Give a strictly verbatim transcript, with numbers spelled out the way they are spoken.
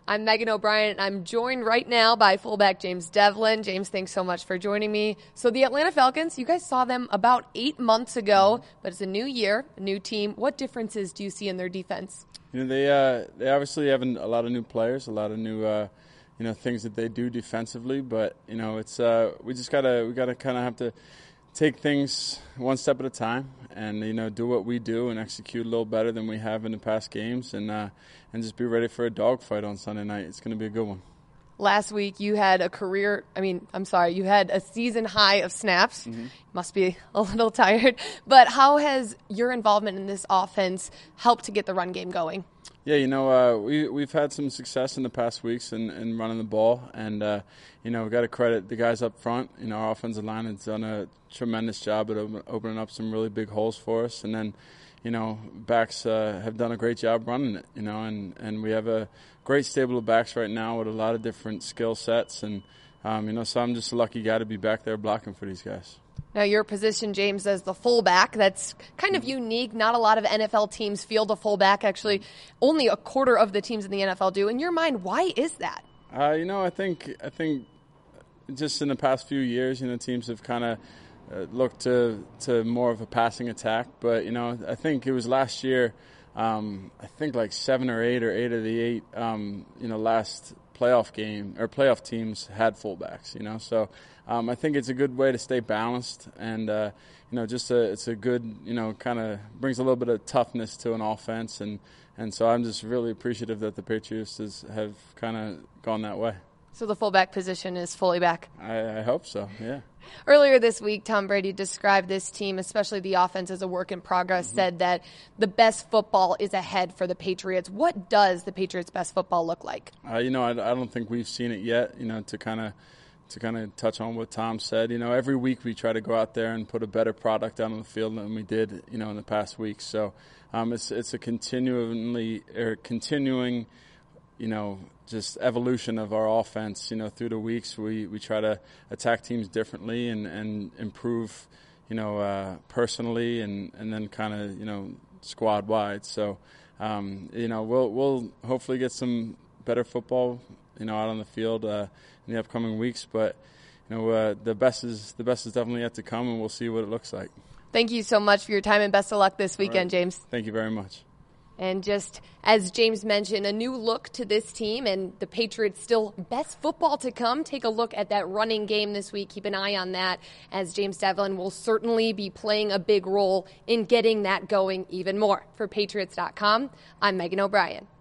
I'm Megan O'Brien, and I'm joined right now by fullback James Devlin. James, thanks so much for joining me. So the Atlanta Falcons, you guys saw them about eight months ago, but it's a new year, a new team. What differences do you see in their defense? You know, they uh, they obviously have a lot of new players, a lot of new uh, you know things that they do defensively. But you know, it's uh, we just gotta we gotta kind of have to take things one step at a time, and you know, do what we do and execute a little better than we have in the past games, and uh, and just be ready for a dogfight on Sunday night. It's going to be a good one. Last week you had a career, I mean, I'm sorry, you had a season high of snaps. Mm-hmm. Must be a little tired. But how has your involvement in this offense helped to get the run game going? Yeah, you know, uh, we, we've had some success in the past weeks in, in running the ball. And, uh, you know, we've got to credit the guys up front. You know, our offensive line has done a tremendous job at open, opening up some really big holes for us. And then, you know, backs uh, have done a great job running it, you know, and, and we have a great stable of backs right now with a lot of different skill sets. And, um, you know, so I'm just a lucky guy to be back there blocking for these guys. Now, your position, James, as the fullback, that's kind of unique. Not a lot of N F L teams field a fullback. Actually, only a quarter of the teams in the N F L do. In your mind, why is that? Uh, you know, I think I think just in the past few years, you know, teams have kind of uh, looked to to more of a passing attack. But, you know, I think it was last year, um, I think like seven or eight or eight of the eight, um, you know, last playoff game or playoff teams had fullbacks, you know, so um, I think it's a good way to stay balanced, and uh, you know, just a, it's a good, you know, kind of brings a little bit of toughness to an offense, and and so I'm just really appreciative that the Patriots has, have kind of gone that way. So the fullback position is fully back? I, I hope so, yeah. Earlier this week, Tom Brady described this team, especially the offense, as a work in progress, mm-hmm. said that the best football is ahead for the Patriots. What does the Patriots' best football look like? Uh, you know, I, I don't think we've seen it yet, you know, to kind of to kind of touch on what Tom said. You know, every week we try to go out there and put a better product out on the field than we did, you know, in the past week. So um, it's it's a continually or continuing, you know, just evolution of our offense. You know, through the weeks we, we try to attack teams differently and, and improve, you know, uh, personally and, and then kind of, you know, squad wide. So, um, you know, we'll we'll hopefully get some better football, you know, out on the field uh, in the upcoming weeks. But, you know, uh, the best is the best is definitely yet to come, and we'll see what it looks like. Thank you so much for your time, and best of luck this weekend, right. James. Thank you very much. And just as James mentioned, a new look to this team, and the Patriots still best football to come. Take a look at that running game this week. Keep an eye on that, as James Devlin will certainly be playing a big role in getting that going even more. For Patriots dot com, I'm Megan O'Brien.